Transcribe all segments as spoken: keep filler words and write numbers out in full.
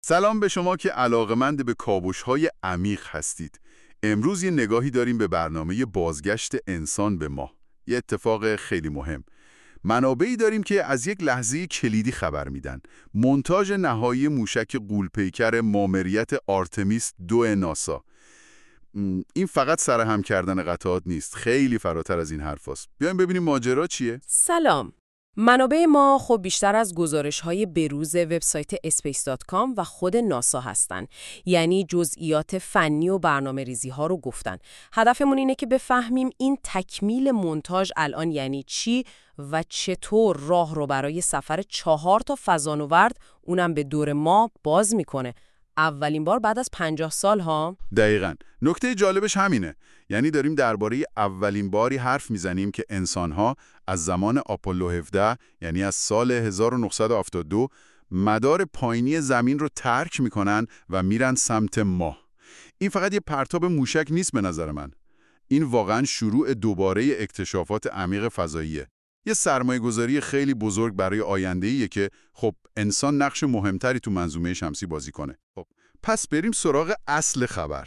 سلام به شما که علاقه‌مند به کاوش‌های عمیق هستید. امروز یه نگاهی داریم به برنامه بازگشت انسان به ماه. یه اتفاق خیلی مهم. منابعی داریم که از یک لحظه کلیدی خبر میدن. مونتاژ نهایی موشک غول‌پیکر ماموریت آرتمیس دو ناسا. م، این فقط سرهم کردن قطعات نیست. خیلی فراتر از این حرفاست. بیایم ببینیم ماجرا چیه؟ سلام. منابع ما خب بیشتر از گزارش‌های بروز وبسایت اسپیس دات کام و خود ناسا هستن. یعنی جزئیات فنی و برنامه‌ریزی‌ها رو گفتن. هدفمون اینه که بفهمیم این تکمیل مونتاژ الان یعنی چی و چطور راه رو برای سفر چهار تا فضانورد اونم به دور ما باز میکنه. اولین بار بعد از پنجاه سال ها. دقیقاً. نکته جالبش همینه. یعنی داریم درباره اولین باری حرف میزنیم که انسان‌ها از زمان آپولو هفده، یعنی از سال هزار و نهصد و هفتاد و دو، مدار پایینی زمین رو ترک میکنن و میرن سمت ماه. این فقط یه پرتاب موشک نیست به نظر من. این واقعاً شروع دوباره اکتشافات عمیق فضاییه. یه سرمایه‌گذاری خیلی بزرگ برای آینده‌ایه که خب انسان نقش مهمتری تو منظومه شمسی بازی کنه. خب پس بریم سراغ اصل خبر.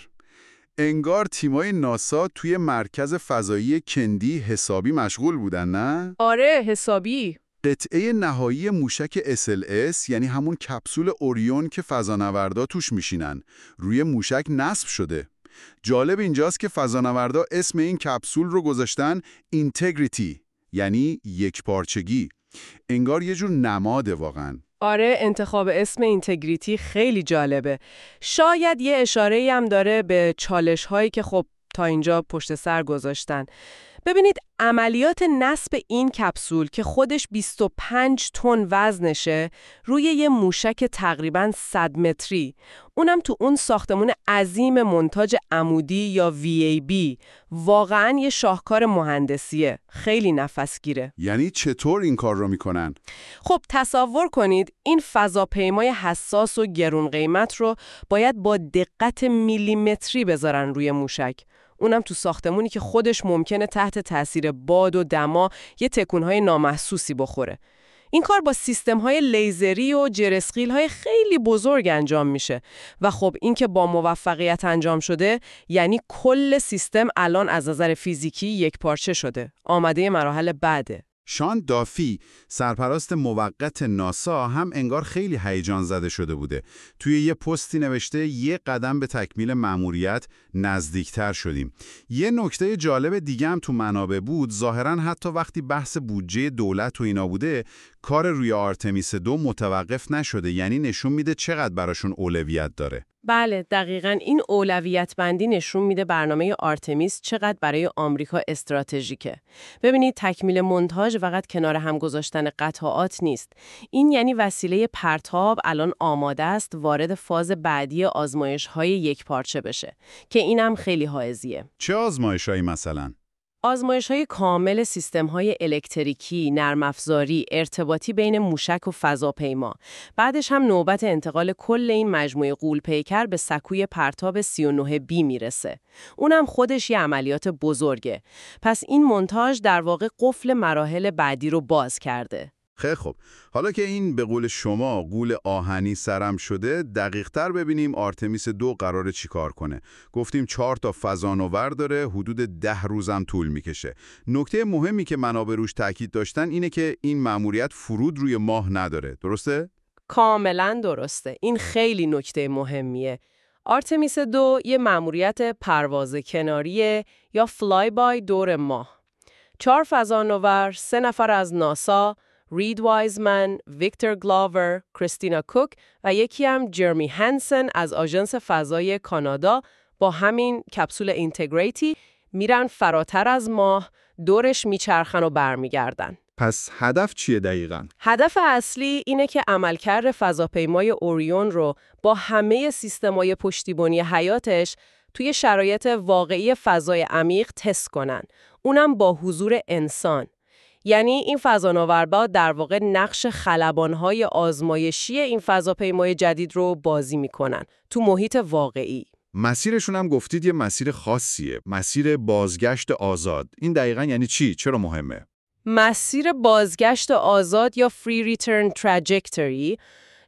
انگار تیمای ناسا توی مرکز فضایی کندی حسابی مشغول بودن، نه؟ آره، حسابی. قطعه نهایی موشک اس ال اس، یعنی همون کپسول اوریون که فضانوردا توش میشینن، روی موشک نصب شده. جالب اینجاست که فضانوردا اسم این کپسول رو گذاشتن اینتگریتی، یعنی یکپارچگی. انگار یه جور نماده واقعاً. آره، انتخاب اسم اینتگریتی خیلی جالبه. شاید یه اشاره‌ای هم داره به چالش‌هایی که خب تا اینجا پشت سر گذاشتن. ببینید عملیات نصب این کپسول که خودش بیست و پنج تن وزنشه روی یه موشک تقریباً صد متری، اونم تو اون ساختمون عظیم مونتاژ عمودی یا وی ای بی، واقعاً یه شاهکار مهندسیه. خیلی نفسگیره. یعنی چطور این کار رو میکنن؟ خب تصور کنید این فضاپیمای حساس و گرون قیمت رو باید با دقت میلیمتری بذارن روی موشک. اونم تو ساختمونی که خودش ممکنه تحت تاثیر باد و دما یه تکونهای نامحسوسی بخوره. این کار با سیستم‌های لیزری و جرثقیل‌های خیلی بزرگ انجام میشه و خب این که با موفقیت انجام شده یعنی کل سیستم الان از نظر فیزیکی یک پارچه شده. آماده مراحل بعده. شان دافی، سرپرست موقت ناسا، هم انگار خیلی هیجان زده شده بوده. توی یه پستی نوشته یه قدم به تکمیل مأموریت نزدیکتر شدیم. یه نکته جالب دیگه هم تو منابع بود. ظاهراً حتی وقتی بحث بودجه دولت و اینا بوده، کار روی آرتمیس دو متوقف نشده. یعنی نشون میده چقدر براشون اولویت داره. بله، دقیقاً این اولویت بندی نشون میده برنامه آرتمیس چقدر برای آمریکا استراتژیکه. ببینید تکمیل مونتاژ فقط کنار هم گذاشتن قطعات نیست. این یعنی وسیله پرتاب الان آماده است وارد فاز بعدی آزمایش‌های یک پارچه بشه که اینم خیلی حائزیه. چه آزمایشایی مثلا؟ آزمایش‌های کامل سیستم‌های الکتریکی، نرم‌افزاری، ارتباطی بین موشک و فضاپیما. بعدش هم نوبت انتقال کل این مجموعه غول‌پیکر به سکوی پرتاب سی و نه بی میرسه. اونم خودش یه عملیات بزرگه. پس این مونتاژ در واقع قفل مراحل بعدی رو باز کرده. خیلی خب، حالا که این به قول شما غول آهنی سرم شده، دقیق تر ببینیم آرتمیس دو قراره چی کار کنه. گفتیم چهار تا فضانور داره، حدود ده روزم طول میکشه. نکته مهمی که منابع روش تاکید داشتن اینه که این مأموریت فرود روی ماه نداره، درسته؟ کاملا درسته. این خیلی نکته مهمیه. آرتمیس دو یه مأموریت پرواز کناریه یا فلای بای دور ماه. چهار فضانورد، سه نفر از ناسا، رید وایزمن، ویکتور گلاور، کریستینا کوک و یکی هم جرمی هنسن از آژانس فضای کانادا با همین کپسول اینتگریتی میرن فراتر از ماه، دورش میچرخن و برمیگردن. پس هدف چیه دقیقاً؟ هدف اصلی اینه که عملکرد فضاپیمای اوریون رو با همه سیستم‌های پشتیبانی حیاتش توی شرایط واقعی فضای عمیق تست کنن. اونم با حضور انسان. یعنی این فضانوردها در واقع نقش خلبان‌های آزمایشی این فضاپیمای جدید رو بازی میکنن تو محیط واقعی. مسیرشون هم گفتید یه مسیر خاصیه، مسیر بازگشت آزاد. این دقیقاً یعنی چی؟ چرا مهمه؟ مسیر بازگشت آزاد یا Free Return Trajectory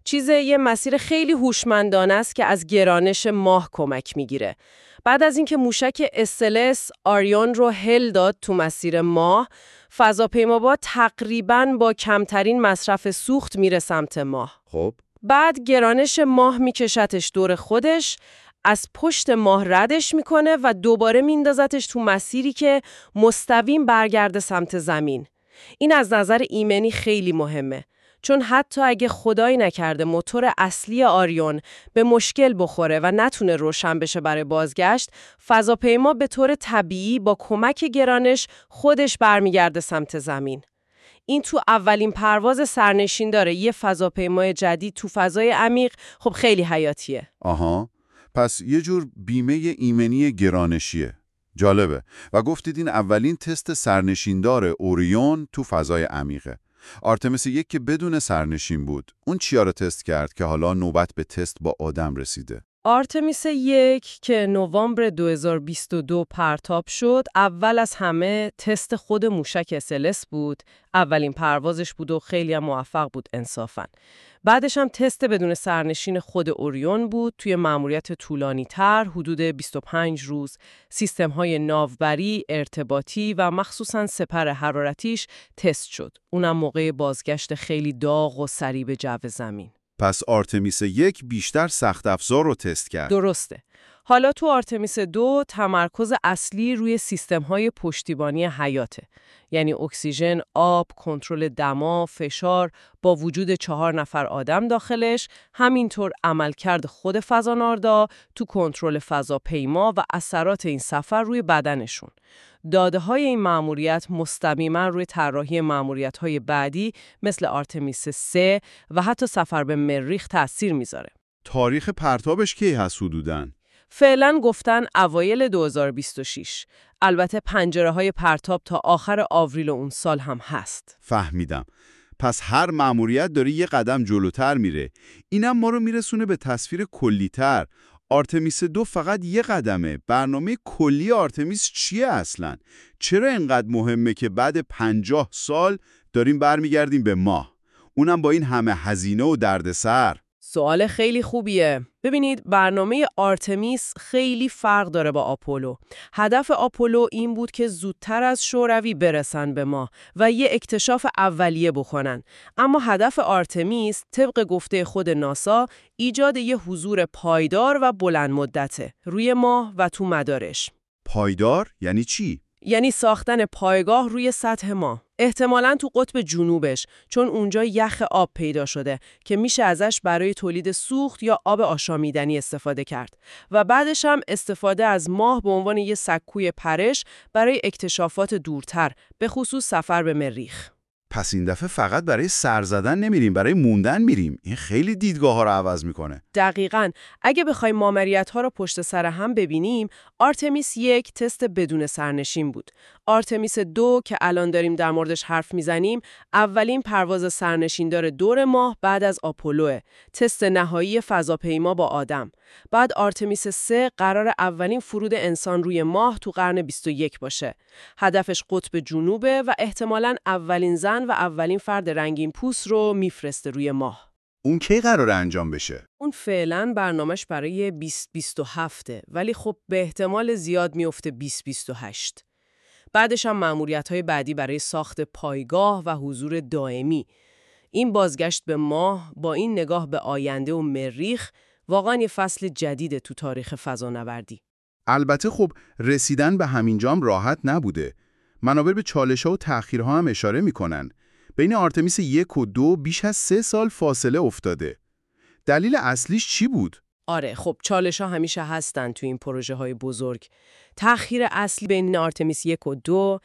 چیز یه مسیر خیلی هوشمندانه است که از گرانش ماه کمک میگیره. بعد از اینکه موشک استلس آریون رو هل داد تو مسیر ماه، فضاپیما تقریباً با کمترین مصرف سوخت میره سمت ماه. خب بعد گرانش ماه میکشتش دور خودش، از پشت ماه ردش میکنه و دوباره میندازتش تو مسیری که مستقیم برگرده سمت زمین. این از نظر ایمنی خیلی مهمه، چون حتی اگه خدایی نکرده موتور اصلی آریون به مشکل بخوره و نتونه روشن بشه برای بازگشت، فضاپیما به طور طبیعی با کمک گرانش خودش برمیگرده سمت زمین. این تو اولین پرواز سرنشین داره یه فضاپیمای جدید تو فضای عمیق، خب خیلی حیاتیه. آها، پس یه جور بیمه ایمنی گرانشیه. جالبه. و گفتید این اولین تست سرنشیندار اوریون تو فضای عمیقه. آرتمیس یک که بدون سرنشین بود، اون چیا رو تست کرد که حالا نوبت به تست با آدم رسیده؟ آرتمیس یک که نوامبر دو هزار و بیست و دو پرتاب شد، اول از همه تست خود موشک استلس بود. اولین پروازش بود و خیلی هم موفق بود انصافاً. بعدش هم تست بدون سرنشین خود اوریون بود توی مأموریت طولانی تر، حدود بیست و پنج روز. سیستم‌های ناوبری، ارتباطی و مخصوصاً سپر حرارتیش تست شد. اونم موقع بازگشت خیلی داغ و سریع به جو زمین. پس آرتمیس یک بیشتر سخت افزار رو تست کرد. درسته. حالا تو آرتمیس دو تمرکز اصلی روی سیستم‌های پشتیبانی حیاته. یعنی اکسیژن، آب، کنترل دما، فشار، با وجود چهار نفر آدم داخلش، همینطور عملکرد خود فضانوردا تو کنترل فضاپیما و اثرات این سفر روی بدنشون. داده‌های این مأموریت مستقیما روی طراحی مأموریت‌های بعدی مثل آرتمیس سه و حتی سفر به مریخ تأثیر میذاره. تاریخ پرتابش کی هست حدوداً؟ فعلا گفتن اوایل دو هزار و بیست و شش. البته پنجره‌های پرتاب تا آخر آوریل اون سال هم هست. فهمیدم. پس هر مأموریت داره یه قدم جلوتر میره. اینم ما رو میرسونه به تصویر کلی‌تر. آرتمیس دو فقط یه قدمه. برنامه کلی آرتمیس چیه اصلاً؟ چرا اینقدر مهمه که بعد پنجاه سال داریم برمیگردیم به ماه؟ اونم با این همه هزینه و دردسر. سوال خیلی خوبیه. ببینید، برنامه آرتمیس خیلی فرق داره با آپولو. هدف آپولو این بود که زودتر از شوروی برسن به ماه و یه اکتشاف اولیه بکنن. اما هدف آرتمیس طبق گفته خود ناسا ایجاد یه حضور پایدار و بلند مدته روی ماه و تو مدارش. پایدار یعنی چی؟ یعنی ساختن پایگاه روی سطح ماه. احتمالاً تو قطب جنوبش، چون اونجا یخ آب پیدا شده که میشه ازش برای تولید سوخت یا آب آشامیدنی استفاده کرد. و بعدش هم استفاده از ماه به عنوان یه سکوی پرش برای اکتشافات دورتر، به خصوص سفر به مریخ. پس این دفعه فقط برای سر زدن نمیریم، برای موندن میریم. این خیلی دیدگاه ها رو عوض میکنه. دقیقاً. اگه بخوایم ماموریت ها رو پشت سر هم ببینیم، آرتمیس یک تست بدون سرنشین بود. آرتمیس دو که الان داریم در موردش حرف میزنیم، اولین پرواز سرنشیندار دور ماه بعد از آپولوه. تست نهایی فضاپیما با آدم. بعد آرتمیس سه قرار اولین فرود انسان روی ماه تو قرن بیست و یک باشه. هدفش قطب جنوبه و احتمالاً اولین زن و اولین فرد رنگین پوست رو میفرسته روی ماه. اون کی قراره انجام بشه؟ اون فعلاً برنامه‌اش برای بیست بیست و هفت، ولی خب به احتمال زیاد میفته بیست بیست و هشت. بعدش هم مأموریت‌های بعدی برای ساخت پایگاه و حضور دائمی. این بازگشت به ماه با این نگاه به آینده و مریخ واقعاً یه فصل جدیده تو تاریخ فضانوردی. البته خب رسیدن به همینجام راحت نبوده. منابع به چالش‌ها و تأخیرها هم اشاره می‌کنن. بین آرتمیس یک و دو بیش از سه سال فاصله افتاده. دلیل اصلیش چی بود؟ آره، خب چالش‌ها همیشه هستن تو این پروژه‌های بزرگ. تأخیر اصلی بین آرتمیس یک و دو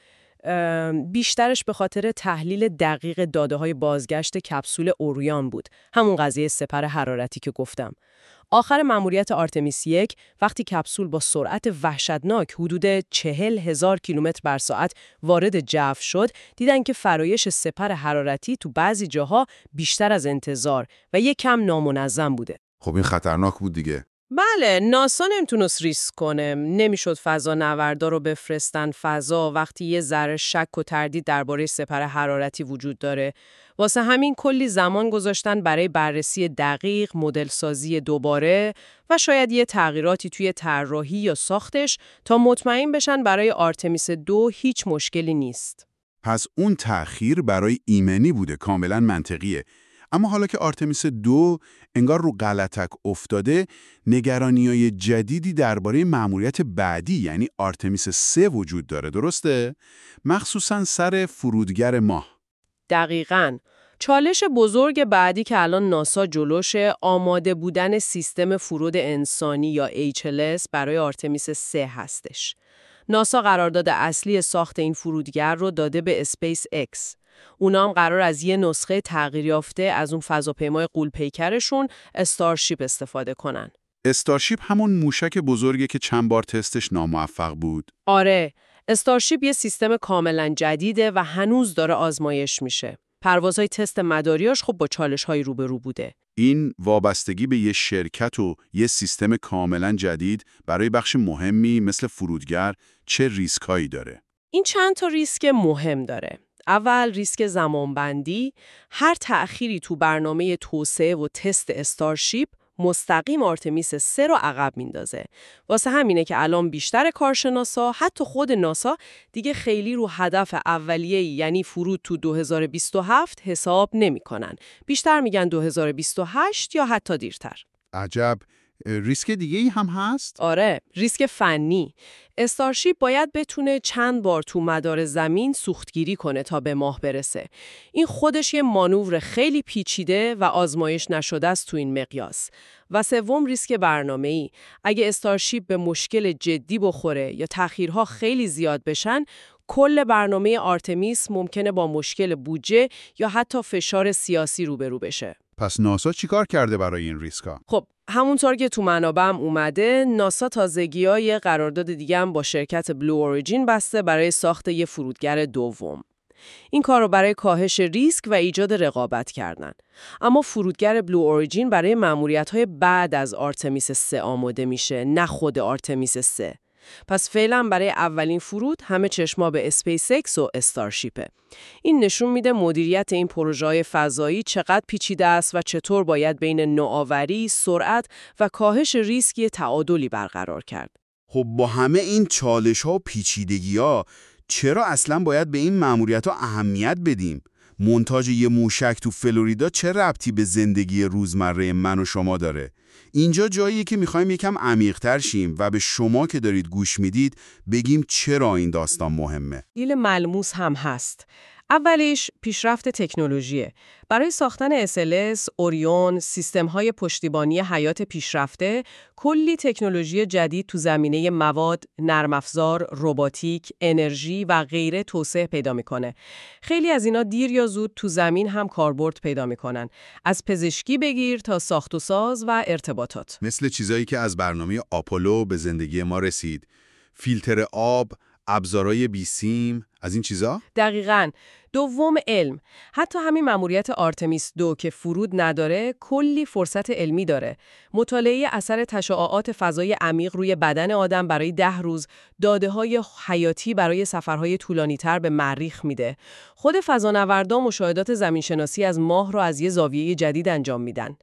بیشترش به خاطر تحلیل دقیق داده‌های بازگشت کپسول اوریون بود. همون قضیه سپر حرارتی که گفتم. آخر مأموریت آرتمیس یک وقتی کپسول با سرعت وحشتناک حدود چهل هزار کیلومتر بر ساعت وارد جو شد، دیدن که فرایش سپر حرارتی تو بعضی جاها بیشتر از انتظار و یک کم نامنظم بوده. خب این خطرناک بود دیگه. بله، ناسا نمیتونست ریسک کنه. نمیشد فضا نوردا رو بفرستن فضا وقتی یه ذره شک و تردید درباره سپر حرارتی وجود داره. واسه همین کلی زمان گذاشتن برای بررسی دقیق، مدل سازی دوباره و شاید یه تغییراتی توی طراحی یا ساختش تا مطمئن بشن برای آرتمیس دو هیچ مشکلی نیست. پس اون تأخیر برای ایمنی بوده، کاملا منطقیه. اما حالا که آرتمیس دو انگار رو غلطک افتاده، نگرانی‌های جدیدی درباره مأموریت بعدی یعنی آرتمیس سه وجود داره، درسته؟ مخصوصاً سر فرودگر ماه. دقیقاً. چالش بزرگ بعدی که الان ناسا جلوشه آماده بودن سیستم فرود انسانی یا اچ ال اس برای آرتمیس سه هستش. ناسا قرارداد اصلی ساخت این فرودگر رو داده به اسپیس اکس. اونا هم قرار از یه نسخه تغییر یافته از اون فضاپیمای غول‌پیکرشون استارشیپ استفاده کنن. استارشیپ همون موشک بزرگی که چند بار تستش ناموفق بود. آره، استارشیپ یه سیستم کاملا جدیده و هنوز داره آزمایش میشه. پروازهای تست مداریاش خب با چالش‌های روبرو بوده. این وابستگی به یه شرکت و یه سیستم کاملا جدید برای بخش مهمی مثل فرودگر چه ریسکایی داره؟ این چند تا ریسک مهم داره. اول ریسک زمانبندی، هر تأخیری تو برنامه توسعه و تست استارشیپ مستقیم آرتمیس سه رو عقب میندازه. واسه همینه که الان بیشتر کارشناسا، حتی خود ناسا، دیگه خیلی رو هدف اولیه‌ای یعنی فرود تو دو هزار و بیست و هفت حساب نمی‌کنن. بیشتر میگن دو هزار و بیست و هشت یا حتی دیرتر. عجب. ریسک دیگه ای هم هست؟ آره، ریسک فنی. استارشیپ باید بتونه چند بار تو مدار زمین سوختگیری کنه تا به ماه برسه. این خودش یه مانور خیلی پیچیده و آزمایش نشده است تو این مقیاس. و سوم ریسک برنامه‌ای. اگه استارشیپ به مشکل جدی بخوره یا تأخیرها خیلی زیاد بشن، کل برنامه آرتمیس ممکنه با مشکل بودجه یا حتی فشار سیاسی روبرو بشه. پس ناسا چیکار کرده برای این ریسکا؟ خب همونطور که تو منابعم اومده، ناسا تازگی‌ها یه قرارداد دیگه هم با شرکت بلو اوریجین بسته برای ساخت یه فرودگر دوم. این کار رو برای کاهش ریسک و ایجاد رقابت کردن. اما فرودگر بلو اوریجین برای مأموریت‌های بعد از آرتمیس سه آماده میشه، نه خود آرتمیس سه. پس فعلا برای اولین فرود همه چشما به اسپیس اکس و استارشیپه. این نشون میده مدیریت این پروژه‌های فضایی چقدر پیچیده است و چطور باید بین نوآوری، سرعت و کاهش ریسک تعادلی برقرار کرد. خب با همه این چالش‌ها و پیچیدگی‌ها چرا اصلا باید به این مأموریت‌ها اهمیت بدیم؟ مونتاژ یه موشک تو فلوریدا چه ربطی به زندگی روزمره من و شما داره؟ اینجا جاییه که می‌خوایم یکم عمیق‌تر شیم و به شما که دارید گوش میدید بگیم چرا این داستان مهمه. دلیل ملموس هم هست. اولیش پیشرفت تکنولوژیه. برای ساختن اس ال اس، اوریون، سیستم‌های پشتیبانی حیات پیشرفته، کلی تکنولوژی جدید تو زمینه مواد، نرم افزار، روباتیک، انرژی و غیره توسعه پیدا میکنه. خیلی از اینا دیر یا زود تو زمین هم کاربرد پیدا میکنن. از پزشکی بگیر تا ساخت و ساز و ارتباطات. مثل چیزایی که از برنامه آپولو به زندگی ما رسید. فیلتر آب، ابزارهای بیسیم، از این چیزا؟ دقیقاً. دوم علم. حتی همین مأموریت آرتمیس دو که فرود نداره، کلی فرصت علمی داره. مطالعه اثر تشعاعات فضای عمیق روی بدن آدم برای ده روز، داده‌های حیاتی برای سفرهای طولانی‌تر به مریخ میده. خود فضانوردا مشاهدات زمینشناسی از ماه رو از یه زاویه جدید انجام میدن.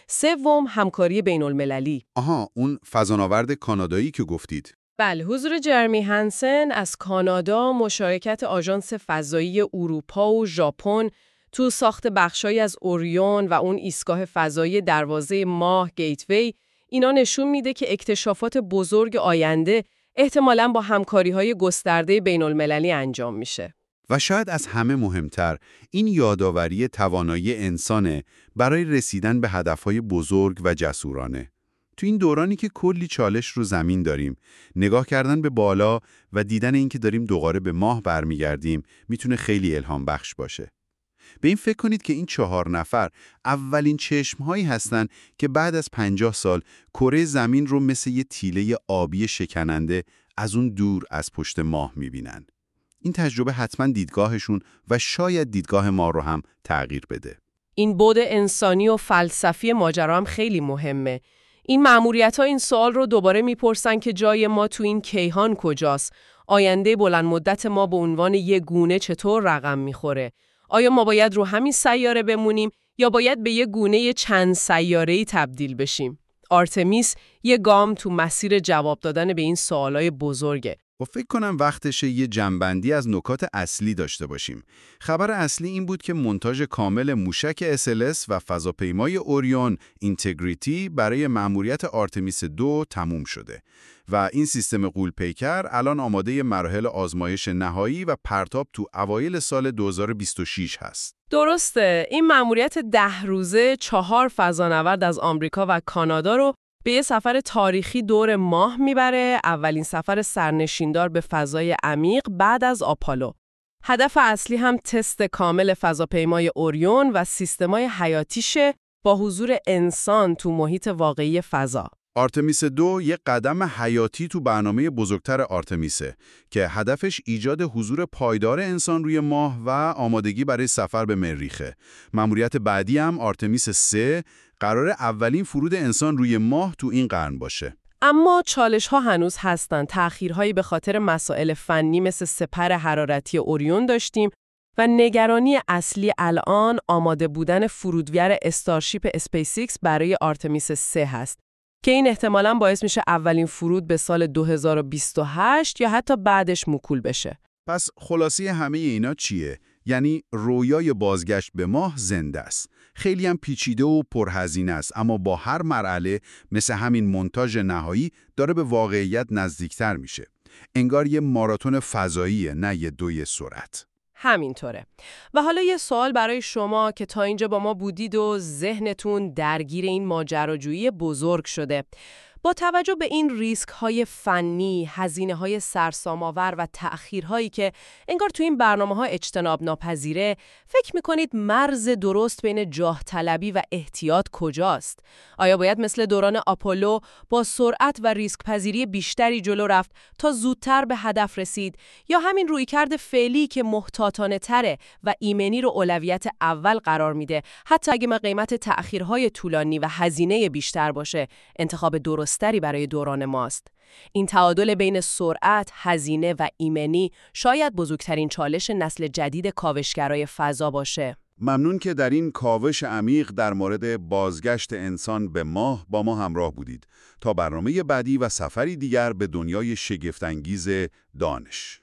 سوم همکاری بین‌المللی. آها، اون فضانورد کانادایی که گفتید. بله، حضور جرمی هانسن از کانادا، مشارکت آژانس فضایی اروپا و ژاپن تو ساخت بخشایی از اوریون و اون ایستگاه فضایی دروازه ماه گیتوی، اینا نشون میده که اکتشافات بزرگ آینده احتمالاً با همکاری‌های گسترده بین‌المللی انجام میشه. و شاید از همه مهمتر این یادآوری توانایی انسانه برای رسیدن به هدفهای بزرگ و جسورانه. تو این دورانی که کلی چالش رو زمین داریم، نگاه کردن به بالا و دیدن اینکه داریم دوباره به ماه برمیگردیم میتونه خیلی الهام بخش باشه. به این فکر کنید که این چهار نفر اولین چشمهایی هستن که بعد از پنجاه سال کره زمین رو مثل یه تیله آبی شکننده از اون دور از پشت ماه میبینن. این تجربه حتما دیدگاهشون و شاید دیدگاه ما رو هم تغییر بده. این بعد انسانی و فلسفی ماجرا هم خیلی مهمه. این مأموریت‌ها این سوال رو دوباره میپرسن که جای ما تو این کیهان کجاست؟ آینده بلند مدت ما به عنوان یه گونه چطور رقم میخوره؟ آیا ما باید رو همین سیاره بمونیم یا باید به یه گونه چند سیاره‌ای تبدیل بشیم؟ آرتمیس یه گام تو مسیر جواب دادن به این سوالای بزرگه. و فکر کنم وقتشه یه جنبندی از نکات اصلی داشته باشیم. خبر اصلی این بود که مونتاژ کامل موشک اس ال اس و فضاپیمای اوریون اینتگریتی برای مأموریت آرتمیس دو تموم شده و این سیستم غول‌پیکر الان آماده مراحل آزمایش نهایی و پرتاب تو اوایل سال دو هزار و بیست و شش هست. درسته، این مأموریت ده روزه چهار فضانورد از آمریکا و کانادا رو به یه سفر تاریخی دور ماه میبره، اولین سفر سرنشیندار به فضای عمیق بعد از آپولو. هدف اصلی هم تست کامل فضاپیمای اوریون و سیستمای حیاتیشه با حضور انسان تو محیط واقعی فضا. آرتمیس دو یک قدم حیاتی تو برنامه بزرگتر آرتمیسه که هدفش ایجاد حضور پایدار انسان روی ماه و آمادگی برای سفر به مریخه. مأموریت بعدی هم آرتمیس سه قرار اولین فرود انسان روی ماه تو این قرن باشه. اما چالش ها هنوز هستن. تأخیرهایی به خاطر مسائل فنی مثل سپر حرارتی اوریون داشتیم و نگرانی اصلی الان آماده بودن فرودور استارشیپ اسپیس ایکس برای آرتمیس سه هست که این احتمالاً باعث میشه اولین فرود به سال دو هزار و بیست و هشت یا حتی بعدش موکول بشه. پس خلاصی همه اینا چیه؟ یعنی رویای بازگشت به ماه زنده است. خیلی هم پیچیده و پرهزینه است، اما با هر مرحله مثل همین مونتاژ نهایی داره به واقعیت نزدیکتر میشه. انگار یه ماراتون فضاییه، نه یه دوی سرعت. همینطوره. و حالا یه سوال برای شما که تا اینجا با ما بودید و ذهنتون درگیر این ماجراجویی بزرگ شده. با توجه به این ریسک های فنی، هزینه های سرسام‌آور و تأخیرهایی که انگار تو این برنامه ها اجتناب ناپذیره، فکر میکنید مرز درست بین جاه طلبی و احتیاط کجاست؟ آیا باید مثل دوران آپولو با سرعت و ریسک پذیری بیشتری جلو رفت تا زودتر به هدف رسید، یا همین رویکرد فعلی که محتاطانه تره و ایمنی رو اولویت اول قرار میده، حتی اگه ما قیمت تأخیرهای طولانی و هزینه بیشتر باشه، انتخاب درست تری برای دوران ماست؟ این تعادل بین سرعت، هزینه و ایمنی شاید بزرگترین چالش نسل جدید کاوشگرای فضا باشه. ممنون که در این کاوش عمیق در مورد بازگشت انسان به ماه با ما همراه بودید. تا برنامه بعدی و سفری دیگر به دنیای شگفت‌انگیز دانش.